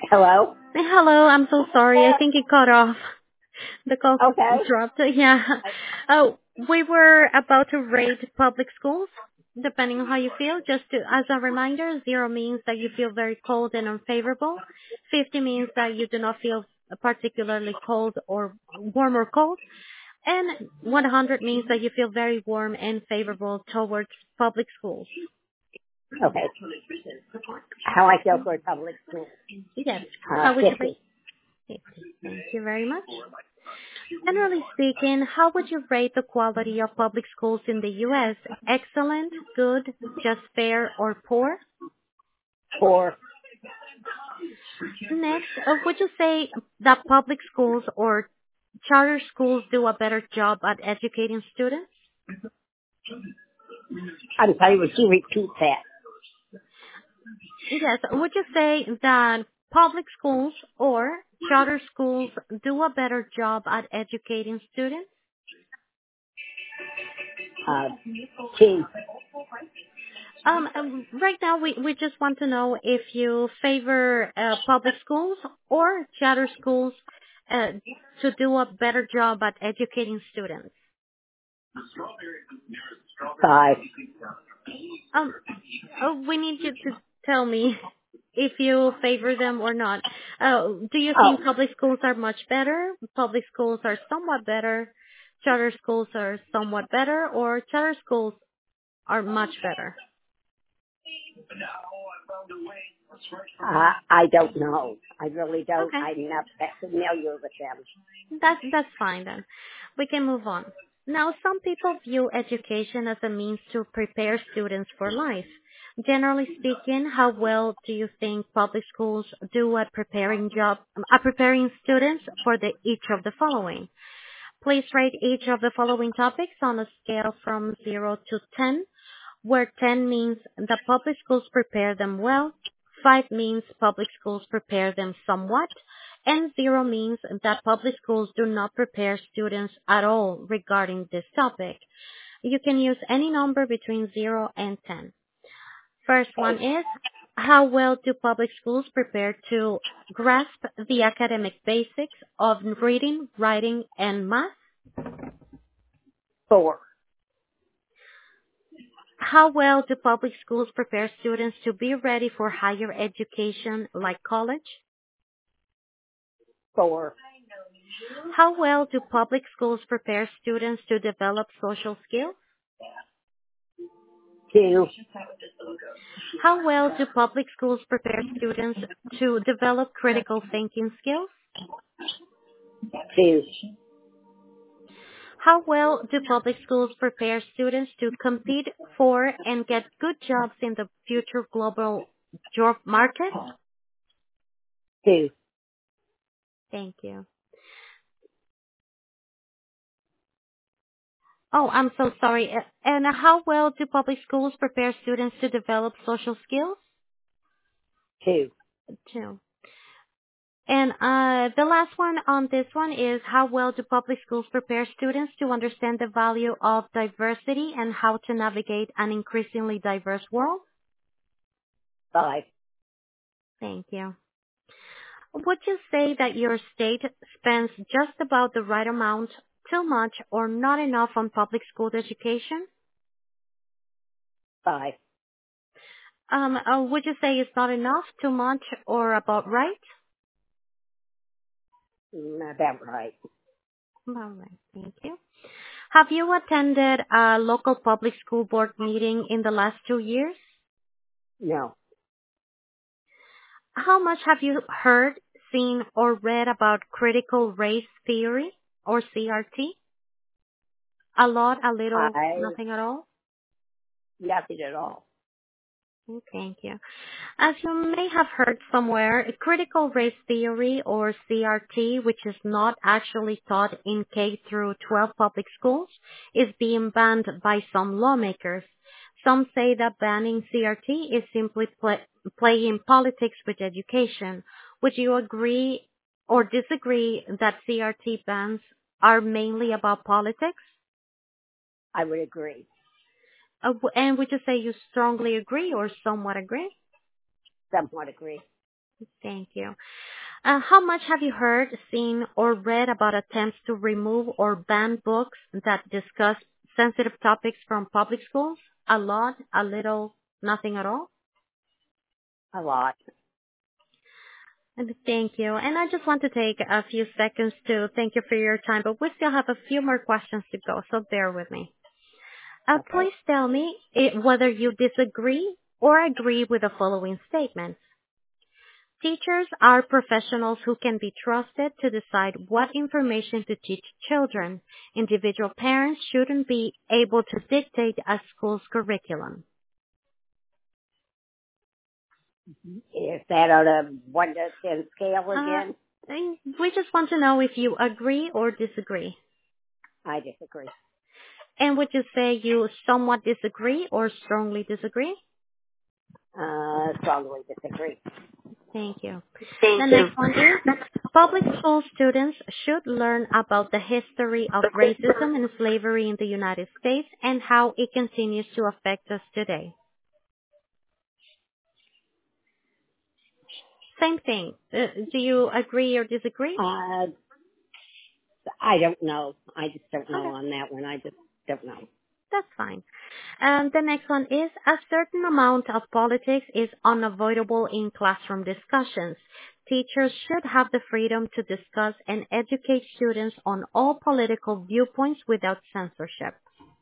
Hello? Hello, I'm so sorry. I think it cut off. The call Okay. dropped. Yeah. Oh, we were about to rate public schools, depending on how you feel. Just as a reminder, 0 means that you feel very cold and unfavorable. 50 means that you do not feel particularly cold or warm or cold. And 100 means that you feel very warm and favorable towards public schools. Okay. How I feel for public school. Yes. How would you 50. rate? 50. Thank you very much. Generally speaking, how would you rate the quality of public schools in the U.S.? Excellent, good, just fair, or poor? 4. Next, would you say that public schools or charter schools do a better job at educating students? I'm sorry, would you repeat that? Yes. Would you say that public schools or charter schools do a better job at educating students? Uh, 2. Right now, we just want to know if you favor public schools or charter schools uh, to do a better job at educating students. 5. Um, we need you to tell me if you favor them or not. Do you Oh, think public schools are much better? Public schools are somewhat better. Charter schools are somewhat better, or charter schools are much better. I don't know. I really don't. Okay. I'm not that familiar with them. That's fine then. We can move on. Now, some people view education as a means to prepare students for life. Generally speaking, how well do you think public schools do at preparing students for each of the following? Please rate each of the following topics on a scale from 0 to 10, where 10 means the public schools prepare them well, 5 means public schools prepare them somewhat, and 0 means that public schools do not prepare students at all regarding this topic. You can use any number between 0 and 10. First one is, how well do public schools prepare to grasp the academic basics of reading, writing, and math? 4. How well do public schools prepare students to be ready for higher education like college? 4. How well do public schools prepare students to develop social skills? 2. How well do public schools prepare students to develop critical thinking skills? 2. How well do public schools prepare students to compete for and get good jobs in the future global job market? 2. Thank you. Oh, I'm so sorry. And how well do public schools prepare students to develop social skills? 2. Too. And the last one on this one is, how well do public schools prepare students to understand the value of diversity and how to navigate an increasingly diverse world? 5. Thank you. Would you say that your state spends just about the right amount, too much, or not enough on public school education? 5. Would you say it's not enough, too much, or about right? About right. About right. Thank you. Have you attended a local public school board meeting in the last 2 years? No. How much have you heard, seen, or read about critical race theory or CRT? A lot, a little, 5. nothing at all? Nothing at all. Thank you. As you may have heard somewhere, critical race theory or CRT, which is not actually taught in K through 12 public schools, is being banned by some lawmakers. Some say that banning CRT is simply playing politics with education. Would you agree or disagree that CRT bans are mainly about politics? I would agree. And would you say you strongly agree or somewhat agree? Somewhat agree. Thank you. How much have you heard, seen, or read about attempts to remove or ban books that discuss sensitive topics from public schools? A lot, a little, nothing at all? A lot. And thank you. And I just want to take a few seconds to thank you for your time, but we still have a few more questions to go, so bear with me. Okay. Please tell me whether you disagree or agree with the following statements. Teachers are professionals who can be trusted to decide what information to teach children. Individual parents shouldn't be able to dictate a school's curriculum. Is that on a 1 to 10 scale again? We just want to know if you agree or disagree. I disagree. And would you say you somewhat disagree or strongly disagree? Strongly disagree. Thank you. Thank The you. next one is, public school students should learn about the history of racism and slavery in the United States and how it continues to affect us today. Same thing. Do you agree or disagree? I don't know. I just don't know Okay. on that one. I just don't know. That's fine. The next one is, a certain amount of politics is unavoidable in classroom discussions. Teachers should have the freedom to discuss and educate students on all political viewpoints without censorship.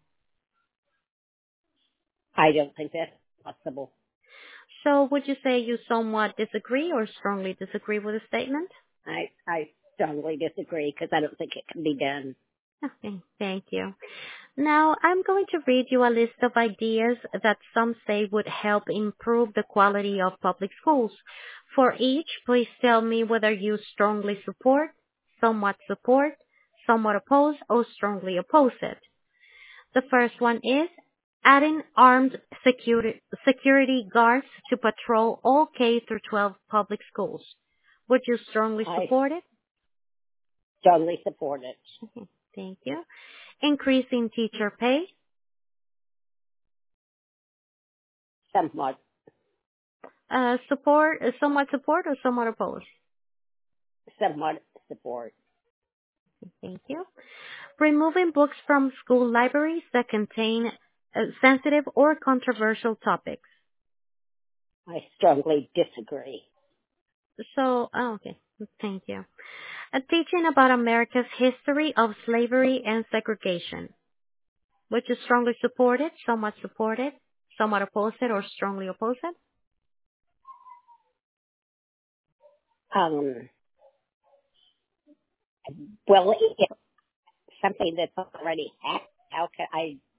I don't think that's possible. So would you say you somewhat disagree or strongly disagree with the statement? I strongly disagree because I don't think it can be done. Okay, thank you. Now, I'm going to read you a list of ideas that some say would help improve the quality of public schools. For each, please tell me whether you strongly support, somewhat oppose, or strongly oppose it. The first one is adding armed security guards to patrol all K through 12 public schools. Would you strongly support it? Strongly support it. Okay, thank you. Increasing teacher pay. Somewhat. Somewhat support or somewhat oppose? Somewhat support. Thank you. Removing books from school libraries that contain sensitive or controversial topics. I strongly disagree. Okay, thank you. Teaching about America's history of slavery and segregation. Would you strongly support it, somewhat oppose it, or strongly oppose it? Well, it's something that's already happened. How can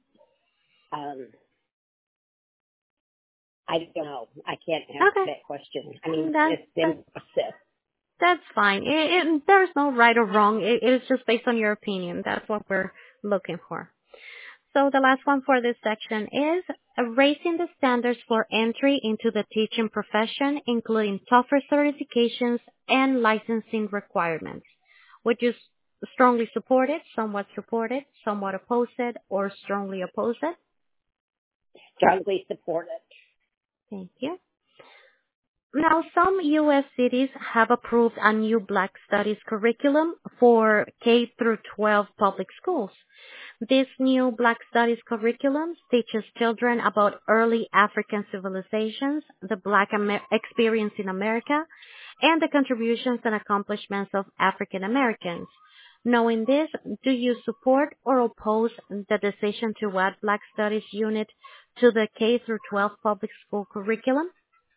I don't know. I can't answer that question. I mean, it's in process. That's fine. There's no right or wrong. It is just based on your opinion. That's what we're looking for. So the last one for this section is raising the standards for entry into the teaching profession, including tougher certifications and licensing requirements. Would you strongly support it, somewhat oppose it, or strongly oppose it? Strongly support it. Thank you. Now, some U.S. cities have approved a new Black Studies curriculum for K through 12 public schools. This new Black Studies curriculum teaches children about early African civilizations, the Black experience in America, and the contributions and accomplishments of African Americans. Knowing this, do you support or oppose the decision to add Black Studies unit to the K through 12 public school curriculum?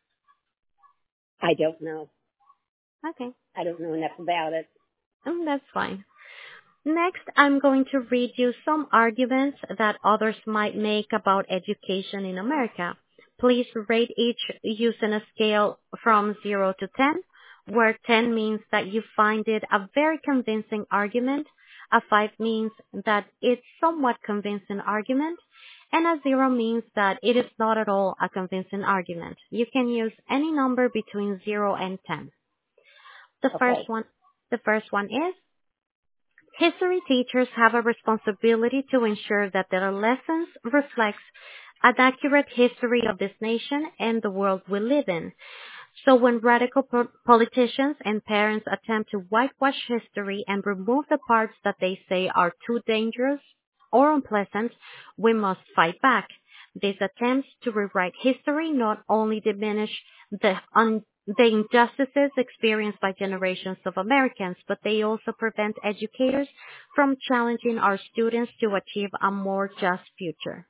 I don't know. Okay. I don't know enough about it. That's fine. Next, I'm going to read you some arguments that others might make about education in America. Please rate each using a scale from 0 to 10, where 10 means that you find it a very convincing argument, a 5 means that it's somewhat convincing argument, and a 0 means that it is not at all a convincing argument. You can use any number between 0 and 10. The first one is, history teachers have a responsibility to ensure that their lessons reflect an accurate history of this nation and the world we live in. So when radical politicians and parents attempt to whitewash history and remove the parts that they say are too dangerous or unpleasant, we must fight back. These attempts to rewrite history not only diminish the injustices experienced by generations of Americans, but they also prevent educators from challenging our students to achieve a more just future.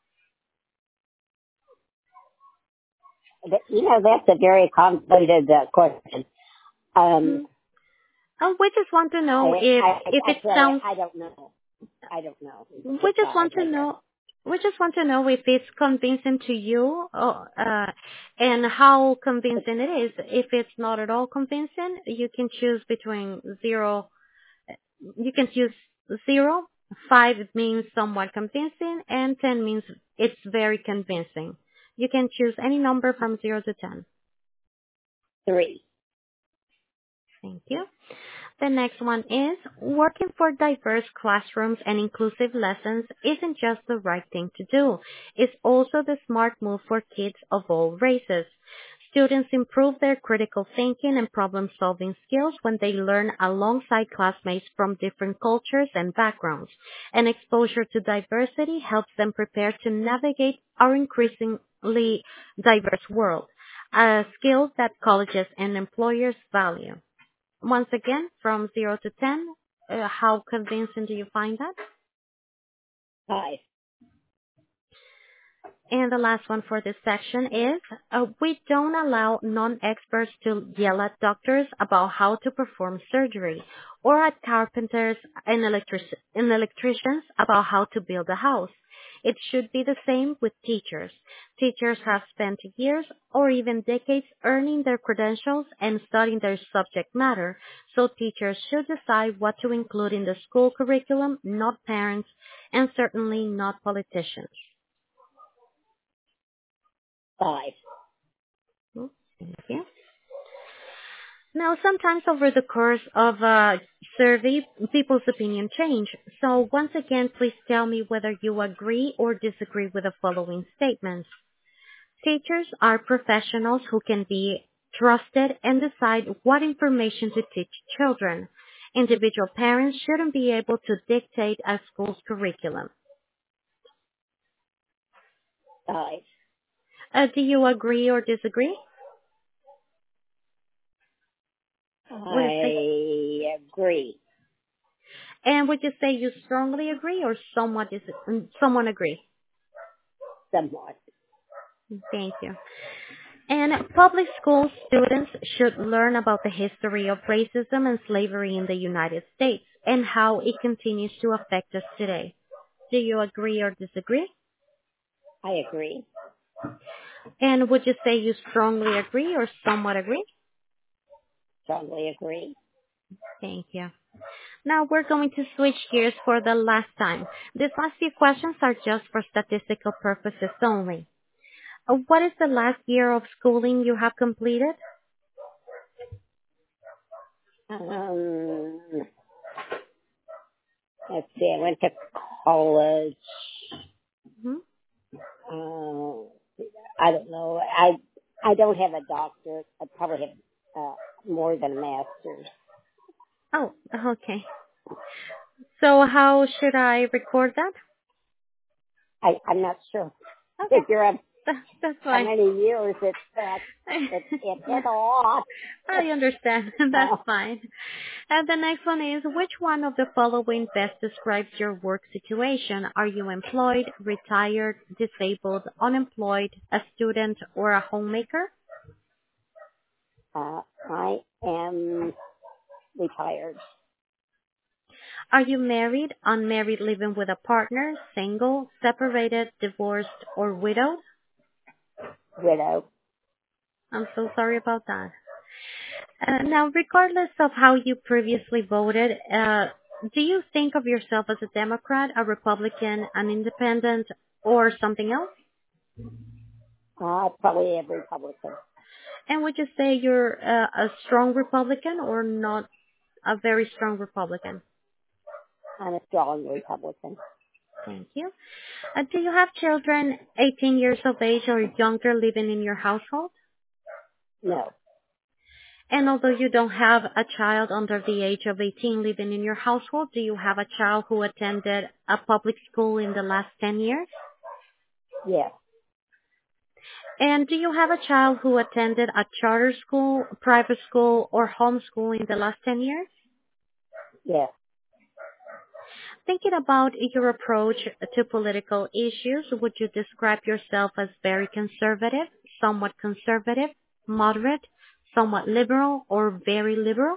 That's a very complicated question. We just want to know if it sounds. I don't know. We just want to know. We just want to know if it's convincing to you, and how convincing it is. If it's not at all convincing, you can choose between zero. You can choose 0. 5 means somewhat convincing, and 10 means it's very convincing. You can choose any number from 0 to 10. 3. Thank you. The next one is, working for diverse classrooms and inclusive lessons isn't just the right thing to do. It's also the smart move for kids of all races. Students improve their critical thinking and problem-solving skills when they learn alongside classmates from different cultures and backgrounds. And exposure to diversity helps them prepare to navigate our increasingly diverse world, a skill that colleges and employers value. Once again, from 0 to 10, how convincing do you find that? 5. And the last one for this section is, we don't allow non-experts to yell at doctors about how to perform surgery, or at carpenters and electricians about how to build a house. It should be the same with teachers. Teachers have spent years or even decades earning their credentials and studying their subject matter, so teachers should decide what to include in the school curriculum, not parents, and certainly not politicians. 5. Thank you. Now, sometimes over the course of a survey, people's opinion change. So once again, please tell me whether you agree or disagree with the following statements. Teachers are professionals who can be trusted and decide what information to teach children. Individual parents shouldn't be able to dictate a school's curriculum. 5. Do you agree or disagree? I agree. And would you say you strongly agree or someone agree? Somewhat. Thank you. And public school students should learn about the history of racism and slavery in the United States and how it continues to affect us today. Do you agree or disagree? I agree. And would you say you strongly agree or somewhat agree? Strongly agree. Thank you. Now we're going to switch gears for the last time. These last few questions are just for statistical purposes only. What is the last year of schooling you have completed? Let's see, I went to college. Mm-hmm. I don't know. I don't have a doctorate. I probably have more than a master's. Oh, okay. So how should I record that? I'm not sure. Okay. Figure out That's how fine. many years it's a lot. I understand. That's fine. And the next one is, which one of the following best describes your work situation? Are you employed, retired, disabled, unemployed, a student, or a homemaker? I am retired. Are you married, unmarried, living with a partner, single, separated, divorced, or widowed? Widow. I'm so sorry about that. Now, regardless of how you previously voted, do you think of yourself as a Democrat, a Republican, an independent, or something else? Probably a Republican. And would you say you're a strong Republican or not a very strong Republican? I'm a strong Republican. Thank you. Do you have children 18 years of age or younger living in your household? No. And although you don't have a child under the age of 18 living in your household, do you have a child who attended a public school in the last 10 years? Yes. And do you have a child who attended a charter school, private school, or homeschool in the last 10 years? Yes. Thinking about your approach to political issues, would you describe yourself as very conservative, moderate, somewhat liberal, or very liberal?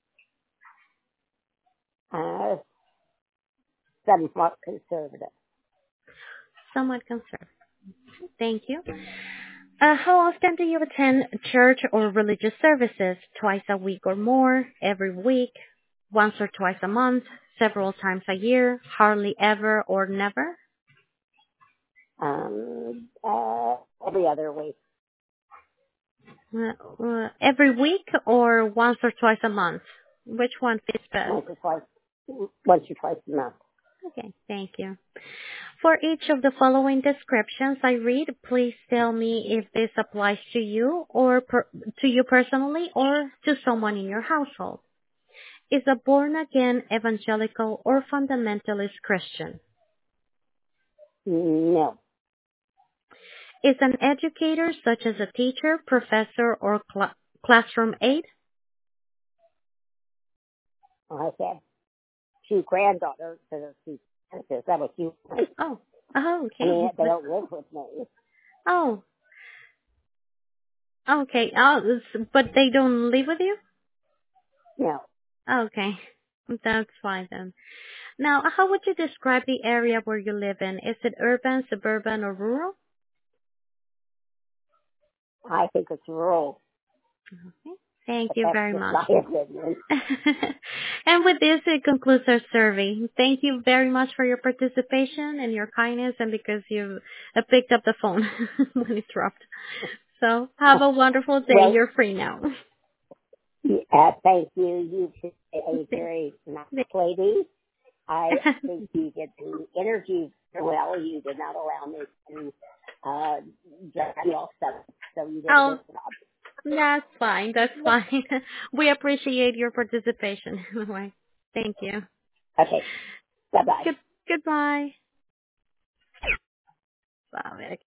Somewhat conservative. Somewhat conservative. Thank you. How often do you attend church or religious services? Twice a week or more? Every week? Once or twice a month? Several times a year? Hardly ever or never? Every other week. Every week or once or twice a month? Which one fits best? Once or twice a month. Okay, thank you. For each of the following descriptions I read, please tell me if this applies to you or to you personally or to someone in your household. Is a born-again evangelical or fundamentalist Christian? No. Is an educator such as a teacher, professor, or classroom aide? I have 2 granddaughters that are teachers. That was you. Oh, okay. I mean, they don't live with me. Oh, okay. Oh, but they don't live with you? No. Okay, that's fine then. Now, how would you describe the area where you live in? Is it urban, suburban, or rural? I think it's rural. Okay. Thank But you that's very just much. my opinion. And with this, it concludes our survey. Thank you very much for your participation and your kindness and because you picked up the phone when it's dropped. So have a wonderful day. Well, You're free now. thank you. You two are a very nice lady. I think you did the interview very well. You did not allow me to drag you off stuff, so you did a Oh, good job. that's fine. That's fine. We appreciate your participation. Anyway, thank you. Okay. Bye-bye. Goodbye. Wow,